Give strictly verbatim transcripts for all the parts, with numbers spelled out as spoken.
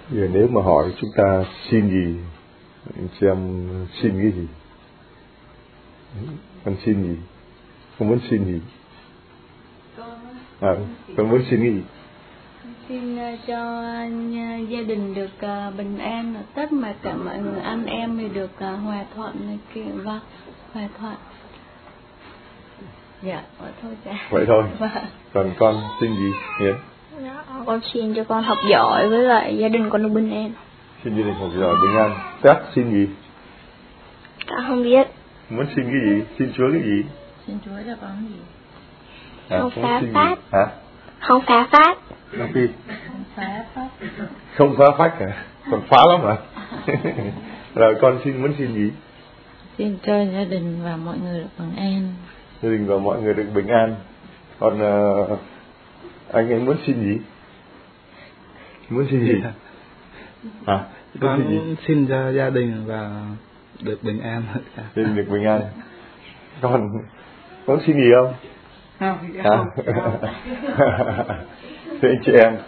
Giờ nếu mà hỏi chúng ta xin gì, chị em xin cái gì? Con xin gì? Con muốn xin gì? À, con muốn xin cái gì? Xin cho gia đình được bình an, tất mà cả mọi người anh em thì được hòa thuận này kia. Vâng, hòa thuận. Dạ, vậy thôi cha. Vậy thôi. Vâng. Còn con xin gì? Yeah. Dạ, con xin cho con học giỏi với lại gia đình con được bình an. Xin gia đình học giỏi bình an. Các xin gì? Con không biết. Muốn xin cái gì? Xin Chúa cái gì? Xin Chúa cho con cái gì? À, không phá pháp. Hả? Không phá pháp. Không phi. Không phá pháp. Không phá phách hả? Còn phá lắm hả? Rồi con xin muốn xin gì? Xin cho gia đình và mọi người được bình an. Gia đình và mọi người được bình an. Còn uh, anh ấy muốn xin gì? Muốn xin gì? À, con xin, gì? xin cho gia đình và được bình an. Gia đình được bình an. Còn có xin gì không? Không, không. Thế anh chị em,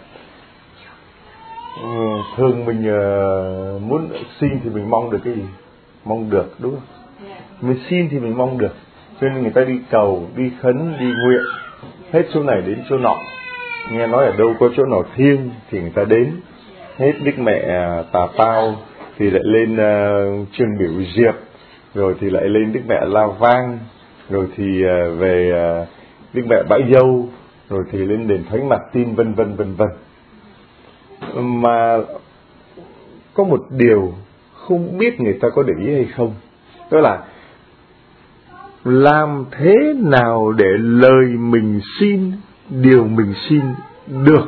thường mình uh, muốn xin thì mình mong được cái gì? Mong được, đúng không? Mình xin thì mình mong được. Cho nên người ta đi cầu, đi khấn, đi nguyện, hết chỗ này đến chỗ nọ. Nghe nói ở đâu có chỗ nào thiêng thì người ta đến. Hết Đức Mẹ Tà Tao thì lại lên uh, trường Biểu Diệp, rồi thì lại lên Đức Mẹ La Vang, rồi thì uh, về uh, Đức Mẹ Bãi Dâu, rồi thì lên đền Thánh Martin, vân vân vân vân. Mà có một điều không biết người ta có để ý hay không, đó là làm thế nào để lời mình xin, điều mình xin được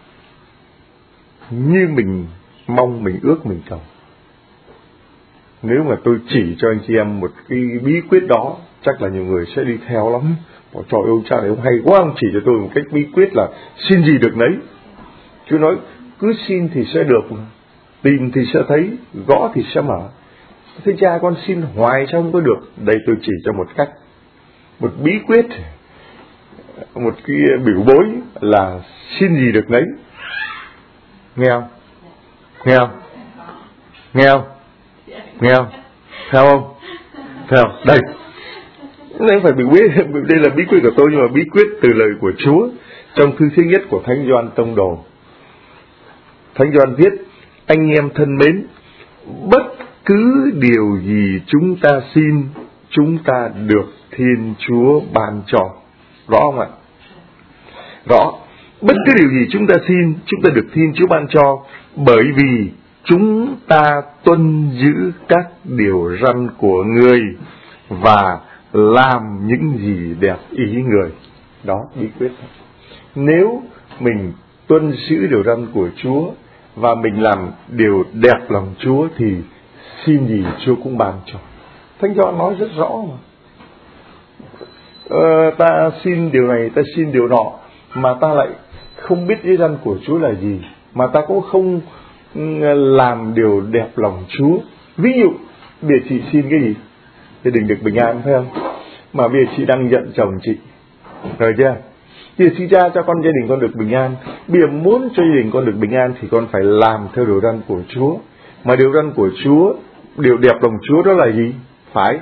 như mình mong, mình ước, mình cầu. Nếu mà tôi chỉ cho anh chị em một cái bí quyết đó, chắc là nhiều người sẽ đi theo lắm. Bảo trời ơi, cha này ông hay quá, ông chỉ cho tôi một cách bí quyết là xin gì được nấy. Chú nói cứ xin thì sẽ được, tìm thì sẽ thấy, gõ thì sẽ mở. Thế cha con xin hoài sao không có được? Đây tôi chỉ cho một cách, một bí quyết, một cái biểu bối là xin gì được nấy. Nghe không? Nghe không? Nghe không? Nghe không? Theo không? Theo không? Đây. Đây phải biểu quyết, đây là bí quyết của tôi, nhưng mà bí quyết từ lời của Chúa trong thư thứ nhất của Thánh Gioan Tông Đồ. Thánh Gioan viết: anh em thân mến, bất cứ điều gì chúng ta xin, chúng ta được Thiên Chúa ban cho. Rõ không ạ? Rõ. Bất cứ điều gì chúng ta xin, chúng ta được Thiên Chúa ban cho, bởi vì chúng ta tuân giữ các điều răn của người và làm những gì đẹp ý người. Đó, bí quyết. Nếu mình tuân giữ điều răn của Chúa và mình làm điều đẹp lòng Chúa thì xin gì Chúa cũng ban cho. Thánh Gioan nói rất rõ mà. Ờ, ta xin điều này, ta xin điều nọ, mà ta lại không biết ý răn của Chúa là gì, mà ta cũng không làm điều đẹp lòng Chúa. Ví dụ, bây giờ chị xin cái gì? Thì đừng được bình an, phải không? Mà bây giờ chị đang giận chồng chị, rồi chưa? Bây giờ xin cha cho con gia đình con được bình an. Bây giờ muốn cho gia đình con được bình an thì con phải làm theo điều răn của Chúa. Mà điều răn của Chúa, điều đẹp lòng Chúa đó là gì? Phải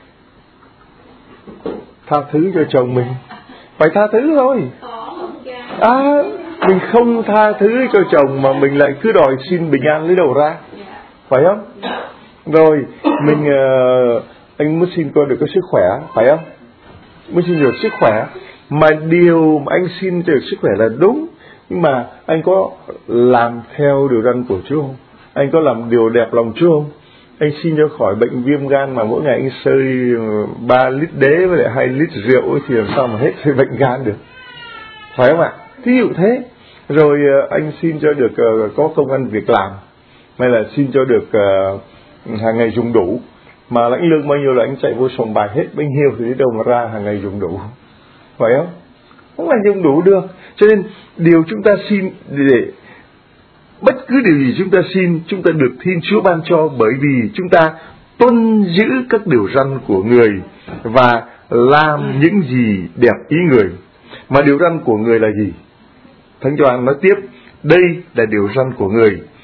tha thứ cho chồng mình. Phải tha thứ thôi. À, mình không tha thứ cho chồng mà mình lại cứ đòi xin bình an lấy đầu ra, phải không? Rồi mình uh, anh muốn xin con được có sức khỏe, phải không? Muốn xin được sức khỏe, mà điều mà anh xin cho được sức khỏe là đúng, nhưng mà anh có làm theo điều răn của Chúa không? Anh có làm điều đẹp lòng Chúa không? Anh xin cho khỏi bệnh viêm gan mà mỗi ngày anh sơi ba lít đế với lại hai lít rượu thì làm sao mà hết cái bệnh gan được, phải không ạ? Thí dụ thế. Rồi anh xin cho được uh, có công ăn việc làm, hay là xin cho được uh, hàng ngày dùng đủ, mà lãnh lương bao nhiêu là anh chạy vô sòng bài hết bấy nhiêu thì đến đâu mà ra hàng ngày dùng đủ, phải không? Không là dùng đủ được. Cho nên điều chúng ta xin, để bất cứ điều gì chúng ta xin, chúng ta được Thiên Chúa ban cho, bởi vì chúng ta tuân giữ các điều răn của người và làm những gì đẹp ý người. Mà điều răn của người là gì? Thánh Gioan nói tiếp, đây là điều răn của người: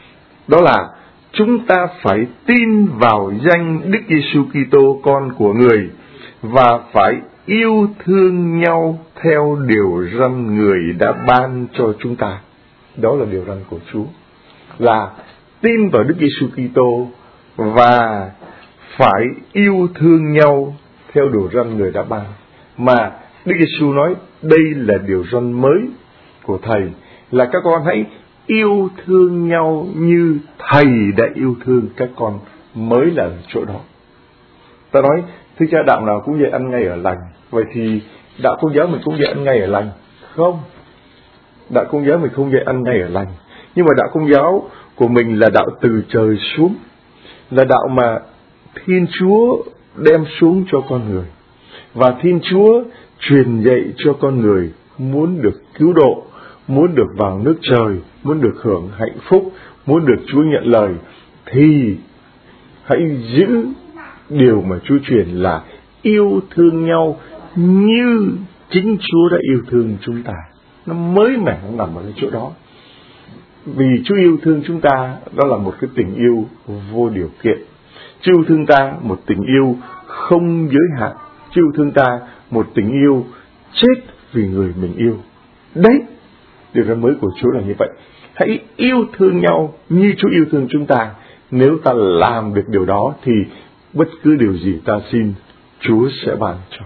Đó là chúng ta phải tin vào danh Đức Giêsu Kitô con của người và phải yêu thương nhau theo điều răn người đã ban cho chúng ta. Đó là điều răn của Chúa, là tin vào Đức Giêsu Kitô và phải yêu thương nhau theo điều răn người đã ban. Mà Đức Giêsu nói đây là điều răn mới của Thầy, là các con hãy yêu thương nhau như Thầy đã yêu thương các con, mới là chỗ đó. Ta nói thưa cha, đạo nào cũng dạy ăn ngay ở lành, vậy thì đạo Công giáo mình cũng dạy ăn ngay ở lành không? Đạo Công giáo mình không dạy ăn ngay ở lành, nhưng mà đạo Công giáo của mình là đạo từ trời xuống, là đạo mà Thiên Chúa đem xuống cho con người, và Thiên Chúa truyền dạy cho con người muốn được cứu độ, muốn được vào nước trời, muốn được hưởng hạnh phúc, muốn được Chúa nhận lời, thì hãy giữ điều mà Chúa truyền là yêu thương nhau như chính Chúa đã yêu thương chúng ta. Nó mới mẻ, nó nằm ở cái chỗ đó. Vì Chúa yêu thương chúng ta, đó là một cái tình yêu vô điều kiện. Chúa yêu thương ta một tình yêu không giới hạn. Chúa yêu thương ta một tình yêu chết vì người mình yêu. Đấy, điều răn mới của Chúa là như vậy. Hãy yêu thương nhau như Chúa yêu thương chúng ta. Nếu ta làm được điều đó thì bất cứ điều gì ta xin, Chúa sẽ ban cho.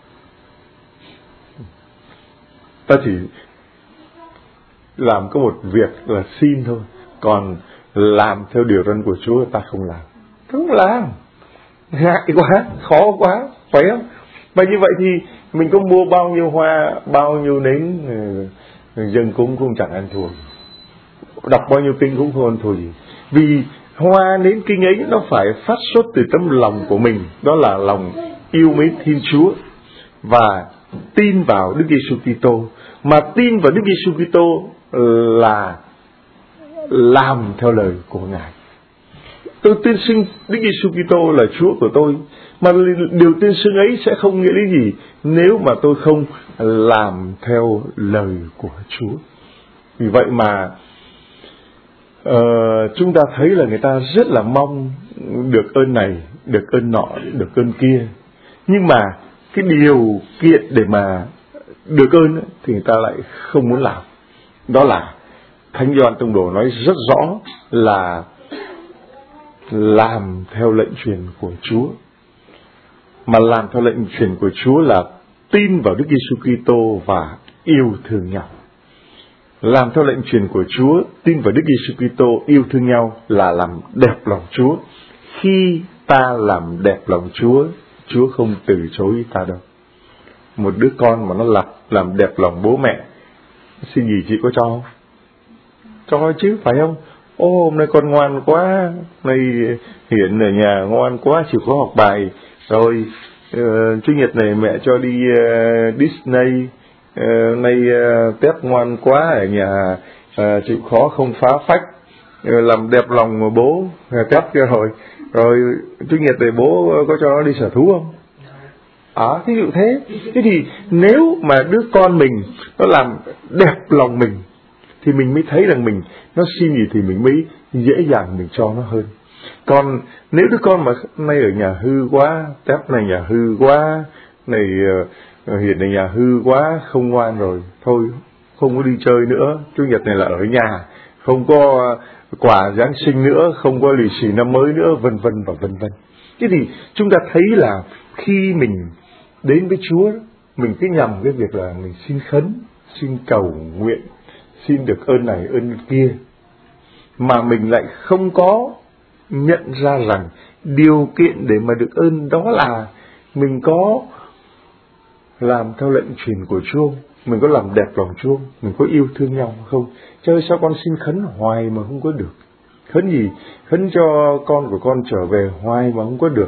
Ta chỉ làm có một việc là xin thôi, còn làm theo điều răn của Chúa ta không làm. Không làm, ngại quá, khó quá, phải không? Và như vậy thì mình có mua bao nhiêu hoa, bao nhiêu nến, dân cúng cũng chẳng ăn thua, đọc bao nhiêu kinh cũng không ăn thua gì. Vì hoa nến kinh ấy nó phải phát xuất từ tấm lòng của mình, đó là lòng yêu mến Thiên Chúa và tin vào Đức Giêsu Kitô. Mà tin vào Đức Giêsu Kitô là làm theo lời của Ngài. Tôi tuyên xưng Đức Giêsu Kitô là Chúa của tôi, mà điều tuyên xưng ấy sẽ không nghĩa lý gì nếu mà tôi không làm theo lời của Chúa. Vì vậy mà uh, chúng ta thấy là người ta rất là mong được ơn này, được ơn nọ, được ơn kia, nhưng mà cái điều kiện để mà được ơn thì người ta lại không muốn làm. Đó là Thánh Gioan Tông Đồ nói rất rõ là làm theo lệnh truyền của Chúa. Mà làm theo lệnh truyền của Chúa là tin vào Đức Giêsu Kitô và yêu thương nhau. Làm theo lệnh truyền của Chúa, tin vào Đức Giêsu Kitô, yêu thương nhau là làm đẹp lòng Chúa. Khi ta làm đẹp lòng Chúa, Chúa không từ chối ta đâu. Một đứa con mà nó làm, làm đẹp lòng bố mẹ, xin gì chị có cho không? Cho chứ, phải không? Ô, hôm nay con ngoan quá, nay Hiển ở nhà ngoan quá, chịu khó học bài. Rồi, uh, Chủ nhật này mẹ cho đi uh, Disney, uh, nay uh, Tép ngoan quá ở nhà, uh, chịu khó không phá phách, uh, làm đẹp lòng bố, uh, Tép kia rồi. Rồi, Chủ nhật này bố có cho nó đi sở thú không? À, thí dụ thế. Thế thì nếu mà đứa con mình nó làm đẹp lòng mình thì mình mới thấy rằng mình nó xin gì thì mình mới dễ dàng mình cho nó hơn. Còn nếu đứa con mà nay ở nhà hư quá, Tép này nhà hư quá, này uh, Hiển này nhà hư quá, không ngoan rồi, thôi không có đi chơi nữa, Chủ nhật này là ở nhà, không có uh, quà Giáng sinh nữa, không có lì xì năm mới nữa, vân vân và vân vân. Thế thì chúng ta thấy là khi mình đến với Chúa, mình cứ nhằm cái việc là mình xin khấn, xin cầu nguyện, xin được ơn này ơn kia, mà mình lại không có nhận ra rằng điều kiện để mà được ơn đó là mình có làm theo lệnh truyền của Chúa, mình có làm đẹp lòng Chúa, mình có yêu thương nhau không? Chứ sao con xin khấn hoài mà không có được? Khấn gì? Khấn cho con của con trở về hoài mà không có được.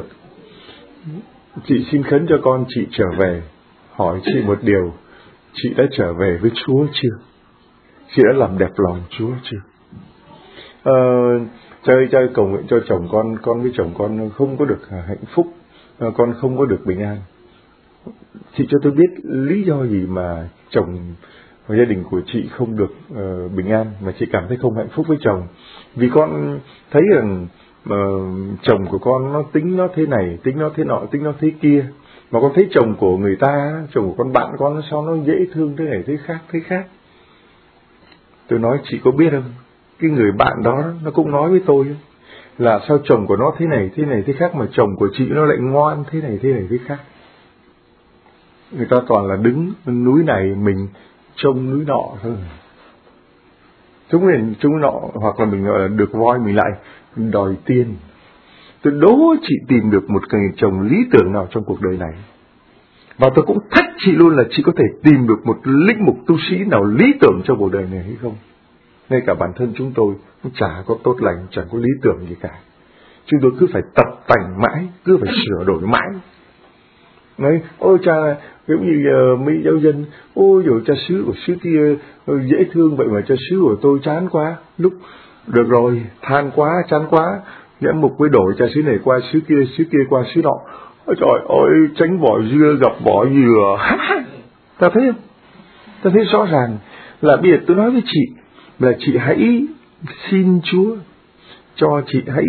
Chị xin khấn cho con chị trở về, hỏi chị một điều, chị đã trở về với Chúa chưa? Chị đã làm đẹp lòng Chúa chưa? Ờ, chơi chơi cầu nguyện cho chồng con, con với chồng con không có được hạnh phúc, con không có được bình an. Chị cho tôi biết lý do gì mà chồng và gia đình của chị không được uh, bình an, mà chị cảm thấy không hạnh phúc với chồng, vì con thấy rằng uh, chồng của con nó tính nó thế này, tính nó thế nọ, tính nó thế kia, mà con thấy chồng của người ta, chồng của con bạn con nó sao nó dễ thương thế này thế khác thế khác. Tôi nói chị có biết không, cái người bạn đó nó cũng nói với tôi là sao chồng của nó thế này thế này thế khác, mà chồng của chị nó lại ngoan thế này thế này thế khác. Người ta toàn là đứng núi này mình trông núi nọ thôi. Chúng mình chúng nọ, hoặc là mình gọi là được voi mình lại đòi tiền. Tôi đố chị tìm được một người chồng lý tưởng nào trong cuộc đời này. Và tôi cũng thách chị luôn là chị có thể tìm được một linh mục tu sĩ nào lý tưởng trong cuộc đời này hay không. Ngay cả bản thân chúng tôi cũng chả có tốt lành, chẳng có lý tưởng gì cả. Chúng tôi cứ phải tập tành mãi, cứ phải sửa đổi mãi. Nói, ôi cha, giống như uh, mấy giáo dân, ôi rồi cha xứ của xứ kia uh, dễ thương vậy mà cha xứ của tôi chán quá. Lúc được rồi, than quá, chán quá, nhãn mục mới đổi cha xứ này qua xứ kia, xứ kia qua xứ nọ. Ôi trời ơi, tránh vỏ dưa gặp vỏ dừa. Ta thấy không? Ta thấy rõ ràng là bây giờ tôi nói với chị là chị hãy xin Chúa cho chị hãy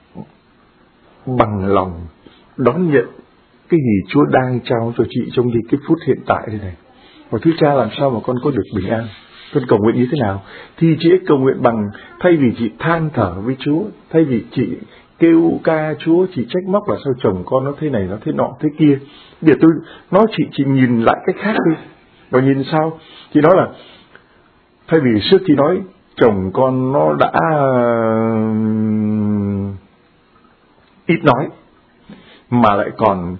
bằng lòng đón nhận cái gì Chúa đang trao cho chị trong cái phút hiện tại đây này. Và thưa cha, làm sao mà con có được bình an? Con cầu nguyện như thế nào? Thì chị ấy cầu nguyện bằng, thay vì chị than thở với Chúa, thay vì chị kêu ca Chúa, chị trách móc là sao chồng con nó thế này, nó thế nọ, thế kia. Bây giờ tôi nói chị, chị nhìn lại cách khác đi. Và nhìn sao? Chị nói là, thay vì trước chị nói, chồng con nó đã ít nói, mà lại còn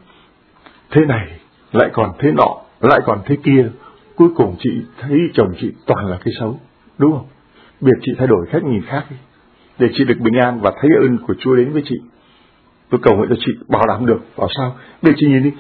thế này, lại còn thế nọ, lại còn thế kia. Cuối cùng chị thấy chồng chị toàn là cái xấu, đúng không? Biệt chị thay đổi cách nhìn khác đi, để chị được bình an và thấy ơn của Chúa đến với chị. Tôi cầu nguyện cho chị bảo đảm được. Bảo sao? Để chị nhìn đi,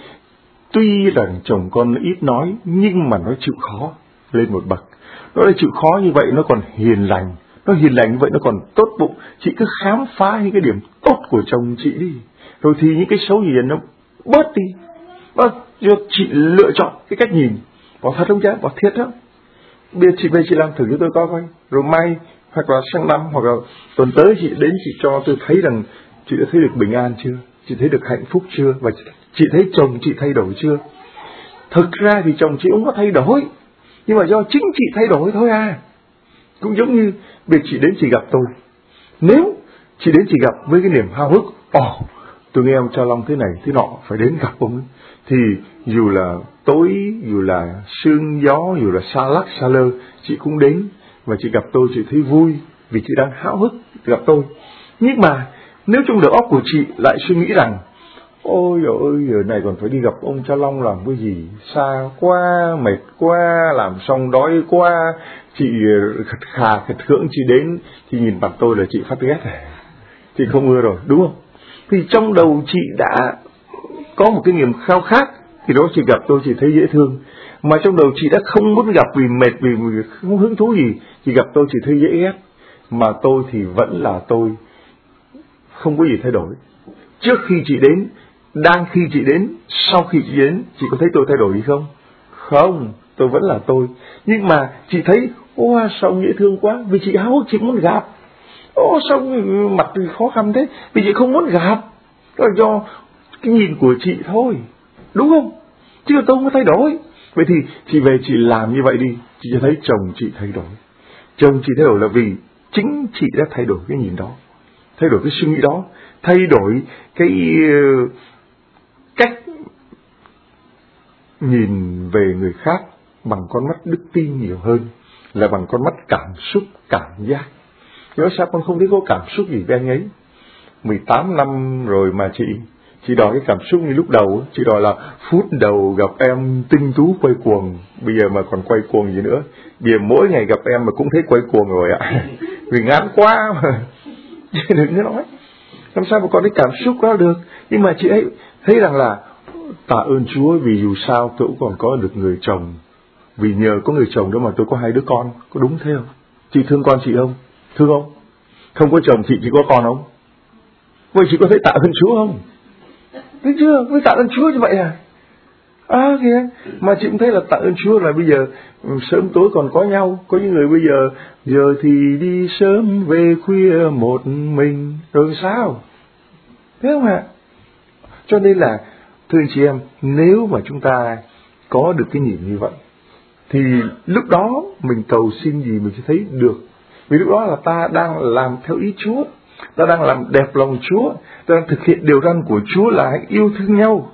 tuy rằng chồng con nó ít nói, nhưng mà nó chịu khó lên một bậc. Nó lại chịu khó như vậy, nó còn hiền lành. Nó hiền lành như vậy, nó còn tốt bụng. Chị cứ khám phá những cái điểm tốt của chồng chị đi, rồi thì những cái xấu gì nó bớt đi. Và cho chị lựa chọn cái cách nhìn. Bảo thật không cha? Bảo thiệt đó. Bây giờ chị về chị làm thử cho tôi coi coi. Rồi mai hoặc là sang năm hoặc là tuần tới chị đến chị cho tôi thấy rằng chị đã thấy được bình an chưa? Chị thấy được hạnh phúc chưa? Và chị thấy chồng chị thay đổi chưa? Thực ra thì chồng chị không có thay đổi, nhưng mà do chính chị thay đổi thôi à. Cũng giống như việc chị đến chị gặp tôi. Nếu chị đến chị gặp với cái niềm háo hức, ồ, oh, tôi nghe ông Cha Long thế này thế nọ, phải đến gặp ông ấy, thì dù là tối, dù là sương gió, dù là xa lắc xa lơ, chị cũng đến. Và chị gặp tôi chị thấy vui, vì chị đang háo hức gặp tôi. Nhưng mà nếu trong đầu óc của chị lại suy nghĩ rằng, ôi dồi ơi, giờ này còn phải đi gặp ông Cha Long làm cái gì, xa quá, mệt quá, làm xong đói quá, chị khật khà khật khưỡng chị đến, thì nhìn mặt tôi là chị phát ghét này, chị không ưa rồi, đúng không? Thì trong đầu chị đã có một cái niềm khao khát, thì đó chị gặp tôi chị thấy dễ thương. Mà trong đầu chị đã không muốn gặp vì mệt, vì không hứng thú gì, chị gặp tôi chị thấy dễ ghét. Mà tôi thì vẫn là tôi, không có gì thay đổi. Trước khi chị đến, đang khi chị đến, sau khi chị đến, chị có thấy tôi thay đổi gì không? Không, tôi vẫn là tôi. Nhưng mà chị thấy, ô sao dễ thương quá, vì chị háo hức chị muốn gặp. Ô sao mặt khó khăn thế, vì chị không muốn gặp. Đó là do cái nhìn của chị thôi, đúng không? Chứ tôi không có thay đổi. Vậy thì chị về chị làm như vậy đi, chị sẽ thấy chồng chị thay đổi. Chồng chị thay đổi là vì chính chị đã thay đổi cái nhìn đó, thay đổi cái suy nghĩ đó, thay đổi cái uh, cách nhìn về người khác bằng con mắt đức tin nhiều hơn là bằng con mắt cảm xúc, cảm giác. Nói sao con không thấy có cảm xúc gì với anh ấy? mười tám năm rồi mà chị Chị đòi cái cảm xúc như lúc đầu. Chị đòi là phút đầu gặp em tinh tú quay cuồng, bây giờ mà còn quay cuồng gì nữa. Bây giờ mỗi ngày gặp em mà cũng thấy quay cuồng rồi ạ. Vì ngán quá mà. Chị đừng có nói, làm sao mà có cái cảm xúc đó được. Nhưng mà chị ấy thấy rằng là tạ ơn Chúa vì dù sao tôi cũng còn có được người chồng. Vì nhờ có người chồng đó mà tôi có hai đứa con. Có đúng thế không? Chị thương con chị không? Thương không? Không có chồng chị chỉ có con không? Vậy chị có thấy tạ ơn Chúa không? Thấy chưa? Với tạ ơn Chúa như vậy à? À kìa, mà chị cũng thấy là tạ ơn Chúa là bây giờ sớm tối còn có nhau. Có những người bây giờ, giờ thì đi sớm về khuya một mình, rồi sao? Thế không ạ? Cho nên là, thưa anh chị em, nếu mà chúng ta có được cái nhìn như vậy, thì lúc đó mình cầu xin gì mình sẽ thấy được. Vì lúc đó là ta đang làm theo ý Chúa, ta đang làm đẹp lòng Chúa, ta đang thực hiện điều răn của Chúa là hãy yêu thương nhau.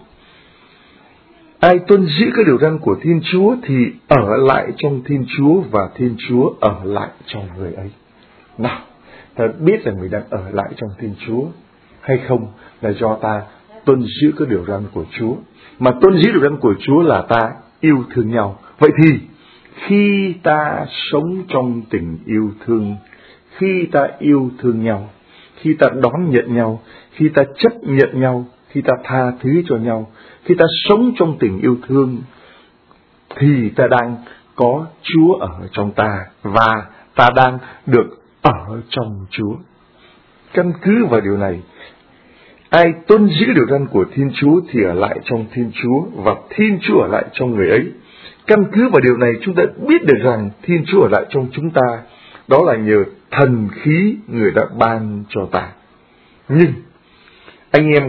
Ai tuân giữ các điều răn của Thiên Chúa thì ở lại trong Thiên Chúa và Thiên Chúa ở lại trong người ấy. Nào, ta biết rằng mình đang ở lại trong Thiên Chúa hay không là do ta tuân giữ các điều răn của Chúa. Mà tuân giữ điều răn của Chúa là ta yêu thương nhau. Vậy thì khi ta sống trong tình yêu thương, khi ta yêu thương nhau, khi ta đón nhận nhau, khi ta chấp nhận nhau, khi ta tha thứ cho nhau, khi ta sống trong tình yêu thương, thì ta đang có Chúa ở trong ta và ta đang được ở trong Chúa. Căn cứ vào điều này, ai tuân giữ điều răn của Thiên Chúa thì ở lại trong Thiên Chúa và Thiên Chúa ở lại trong người ấy. Căn cứ vào điều này chúng ta biết được rằng Thiên Chúa ở lại trong chúng ta, đó là nhờ thần khí Người đã ban cho ta. Nhưng anh em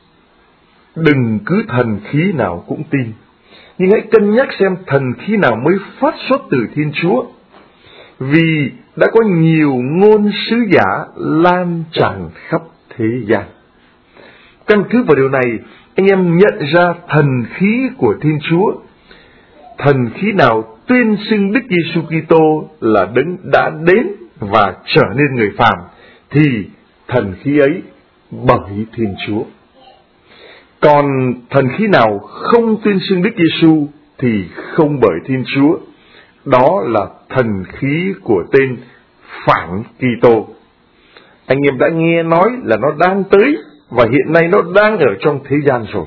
đừng cứ thần khí nào cũng tin, nhưng hãy cân nhắc xem thần khí nào mới phát xuất từ Thiên Chúa. Vì đã có nhiều ngôn sứ giả lan tràn khắp thế gian. Căn cứ vào điều này, anh em nhận ra thần khí của Thiên Chúa. Thần khí nào tuyên xưng Đức Giêsu Kitô là đấng đã đến và trở nên người phàm, thì thần khí ấy bởi Thiên Chúa. Còn thần khí nào không tuyên xưng Đức Giêsu thì không bởi Thiên Chúa. Đó là thần khí của tên phản Kitô. Anh em đã nghe nói là nó đang tới và hiện nay nó đang ở trong thế gian rồi.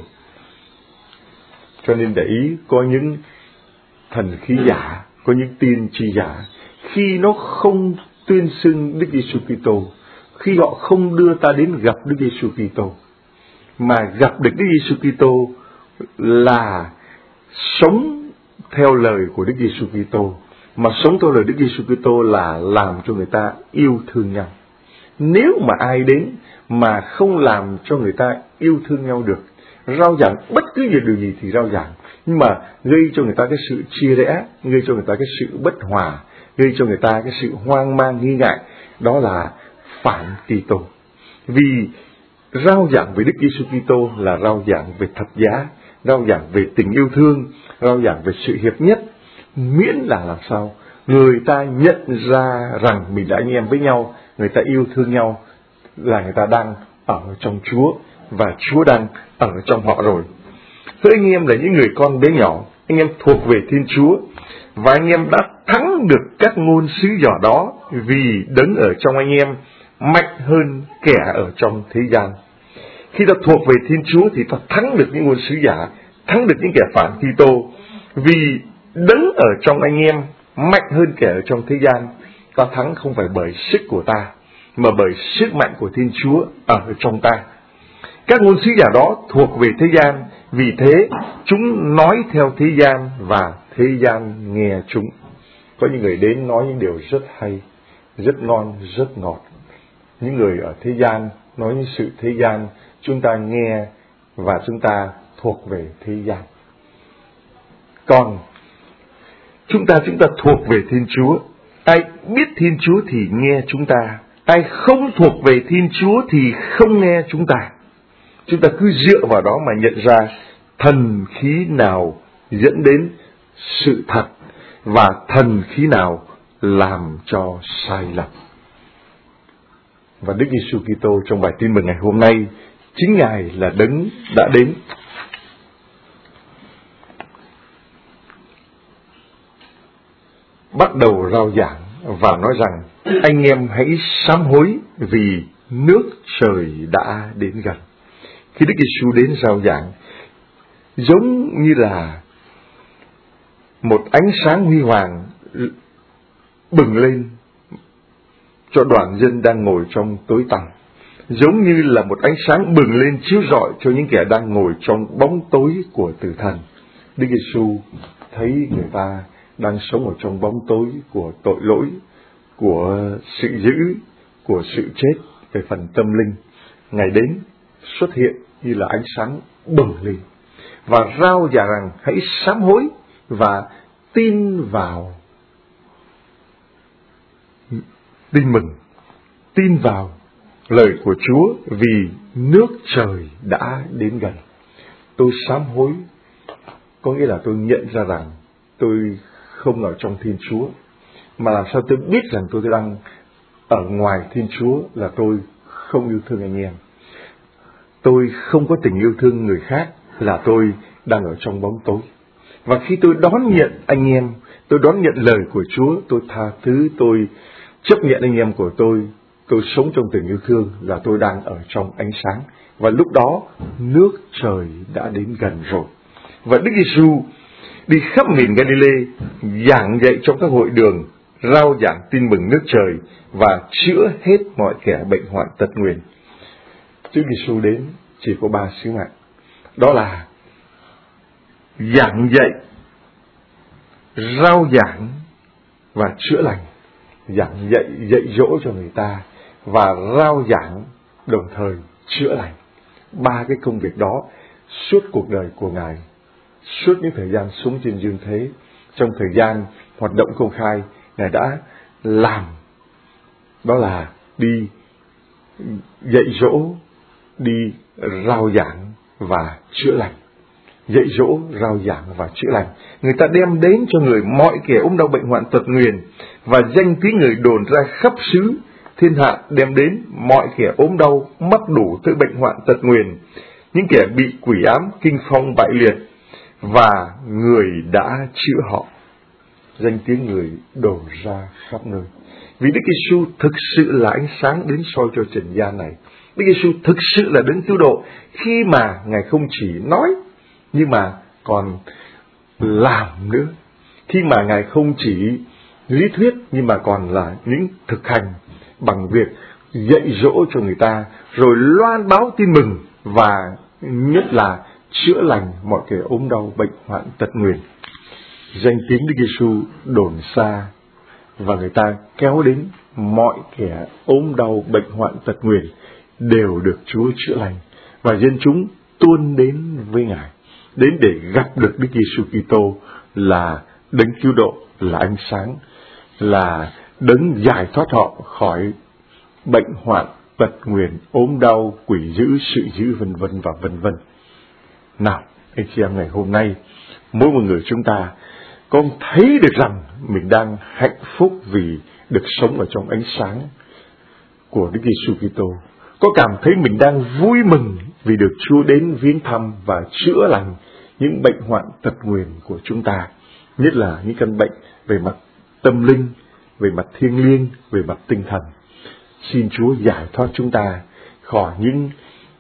Cho nên để ý, có những thần khí giả, có những tiên tri giả, khi nó không tuyên xưng Đức Giêsu Kitô, khi họ không đưa ta đến gặp Đức Giêsu Kitô, mà gặp được Đức Giêsu Kitô là sống theo lời của Đức Giêsu Kitô, mà sống theo lời Đức Giêsu Kitô là làm cho người ta yêu thương nhau. Nếu mà ai đến mà không làm cho người ta yêu thương nhau được, rao giảng bất cứ việc điều gì thì rao giảng, nhưng mà gây cho người ta cái sự chia rẽ, gây cho người ta cái sự bất hòa, gây cho người ta cái sự hoang mang nghi ngại, đó là phản Kitô. Vì rao giảng về Đức Giêsu Kitô là rao giảng về thập giá, rao giảng về tình yêu thương, rao giảng về sự hiệp nhất, miễn là làm sao người ta nhận ra rằng mình là anh em với nhau, người ta yêu thương nhau, là người ta đang ở trong Chúa và Chúa đang ở trong họ rồi. Thưa anh em là những người con bé nhỏ, anh em thuộc về Thiên Chúa và anh em đã thắng được các ngôn sứ giả đó, vì đấng ở trong anh em mạnh hơn kẻ ở trong thế gian. Khi ta thuộc về Thiên Chúa thì ta thắng được những ngôn sứ giả, thắng được những kẻ phản Kitô, vì đấng ở trong anh em mạnh hơn kẻ ở trong thế gian. Ta thắng không phải bởi sức của ta, mà bởi sức mạnh của Thiên Chúa ở trong ta. Các ngôn sứ giả đó thuộc về thế gian, vì thế chúng nói theo thế gian và thế gian nghe chúng. Có những người đến nói những điều rất hay, rất ngon, rất ngọt. Những người ở thế gian nói những sự thế gian, chúng ta nghe và chúng ta thuộc về thế gian. Còn chúng ta chúng ta thuộc về Thiên Chúa. Ai biết Thiên Chúa thì nghe chúng ta, ai không thuộc về Thiên Chúa thì không nghe chúng ta. Chúng ta cứ dựa vào đó mà nhận ra thần khí nào dẫn đến sự thật và thần khí nào làm cho sai lầm. Và Đức Giêsu Kitô trong bài tin mừng ngày hôm nay, chính Ngài là đấng đã đến. Bắt đầu rao giảng và nói rằng anh em hãy sám hối vì nước trời đã đến gần. Khi Đức Giêsu đến rao giảng, giống như là một ánh sáng huy hoàng bừng lên cho đoàn dân đang ngồi trong tối tăm, giống như là một ánh sáng bừng lên chiếu rọi cho những kẻ đang ngồi trong bóng tối của tử thần. Đức Giêsu thấy người ta đang sống ở trong bóng tối của tội lỗi, của sự dữ, của sự chết về phần tâm linh. Ngài đến xuất hiện như là ánh sáng bừng lên và rao dạ rằng hãy sám hối và tin vào, tin mừng, tin vào lời của Chúa, vì nước trời đã đến gần. Tôi sám hối có nghĩa là tôi nhận ra rằng tôi không ở trong Thiên Chúa, mà làm sao tôi biết rằng tôi đang ở ngoài Thiên Chúa, là tôi không yêu thương anh em, tôi không có tình yêu thương người khác, là tôi đang ở trong bóng tối. Và khi tôi đón nhận anh em, tôi đón nhận lời của Chúa, tôi tha thứ, tôi chấp nhận anh em của tôi, tôi sống trong tình yêu thương, là tôi đang ở trong ánh sáng. Và lúc đó nước trời đã đến gần rồi. Và Đức Giêsu đi khắp miền Galilee, giảng dạy trong các hội đường, rao giảng tin mừng nước trời và chữa hết mọi kẻ bệnh hoạn tật nguyền. Đức Giêsu đến chỉ có ba sứ mạng, đó là giảng dạy, rao giảng và chữa lành. Giảng dạy, dạy dỗ cho người ta, và rao giảng đồng thời chữa lành. Ba cái công việc đó suốt cuộc đời của Ngài, suốt những thời gian sống trên dương thế, trong thời gian hoạt động công khai, Ngài đã làm. Đó là đi dạy dỗ, đi rao giảng và chữa lành. Dạy dỗ, rao giảng và chữa lành. Người ta đem đến cho người mọi kẻ ốm đau bệnh hoạn tật nguyền, và danh tiếng người đồn ra khắp xứ thiên hạ, đem đến mọi kẻ ốm đau mắc đủ thứ bệnh hoạn tật nguyền, những kẻ bị quỷ ám, kinh phong, bại liệt, và người đã chữa họ. Danh tiếng người đồn ra khắp nơi. Vì Đức Giêsu thực sự là ánh sáng đến soi cho trần gian này. Đức Giêsu thực sự là đấng cứu độ, khi mà Ngài không chỉ nói nhưng mà còn làm nữa. Khi mà Ngài không chỉ lý thuyết nhưng mà còn là những thực hành bằng việc dạy dỗ cho người ta, rồi loan báo tin mừng, và nhất là chữa lành mọi kẻ ốm đau bệnh hoạn tật nguyền. Danh tiếng Đức Giêsu đồn xa, và người ta kéo đến mọi kẻ ốm đau bệnh hoạn tật nguyền đều được Chúa chữa lành, và dân chúng tuôn đến với Ngài, đến để gặp được Đức Giêsu Kitô là đấng cứu độ, là ánh sáng, là đấng giải thoát họ khỏi bệnh hoạn tật nguyền, ốm đau, quỷ dữ, sự dữ, vân vân và vân vân. Nào, anh chị em, ngày hôm nay mỗi một người chúng ta có thấy được rằng mình đang hạnh phúc vì được sống ở trong ánh sáng của Đức Giêsu Kitô, có cảm thấy mình đang vui mừng vì được Chúa đến viếng thăm và chữa lành những bệnh hoạn tật nguyền của chúng ta, nhất là những căn bệnh về mặt tâm linh, về mặt thiêng liêng, về mặt tinh thần. Xin Chúa giải thoát chúng ta khỏi những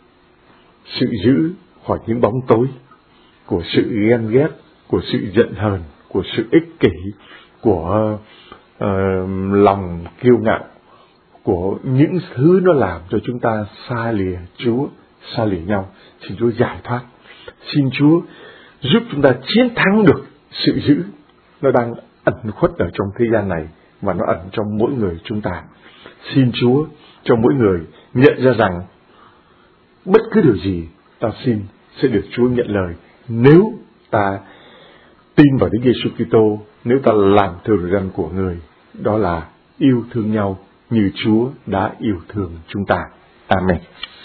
sự dữ, khỏi những bóng tối của sự ghen ghét, của sự giận hờn, của sự ích kỷ, của uh, lòng kiêu ngạo, của những thứ nó làm cho chúng ta xa lìa Chúa, xa lìa nhau. Xin Chúa giải thoát. Xin Chúa giúp chúng ta chiến thắng được sự dữ nó đang ẩn khuất ở trong thế gian này, và nó ẩn trong mỗi người chúng ta. Xin Chúa cho mỗi người nhận ra rằng bất cứ điều gì ta xin sẽ được Chúa nhận lời, nếu ta tin vào Đức Giêsu Kitô, nếu ta làm theo lời răn của người, đó là yêu thương nhau như Chúa đã yêu thương chúng ta. Amen.